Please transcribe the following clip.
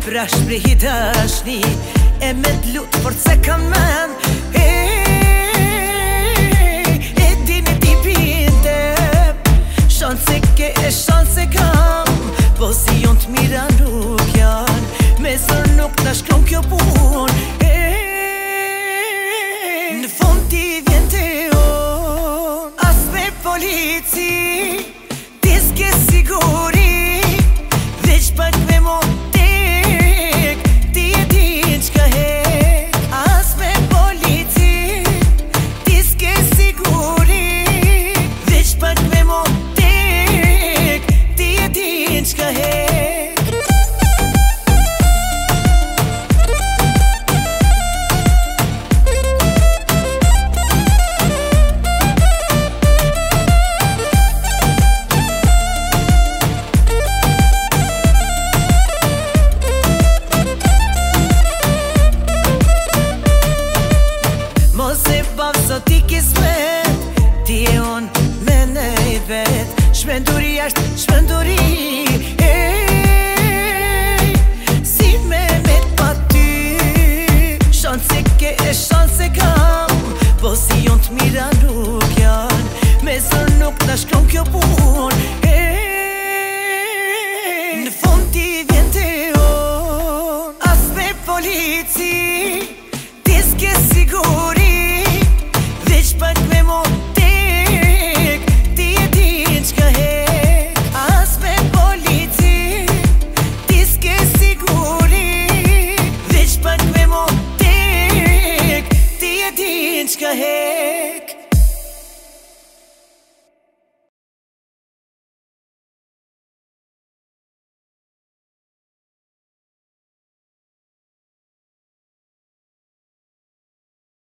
Pra shprehi dashni e me t'lut për se kam men e dini ti pindem shanse ke e shanse kam po si jon t'mira nuk jan me zër nuk na shkron kjo pun në fund ti vjen te on as me polici ti s'ke siguri veç pak me mo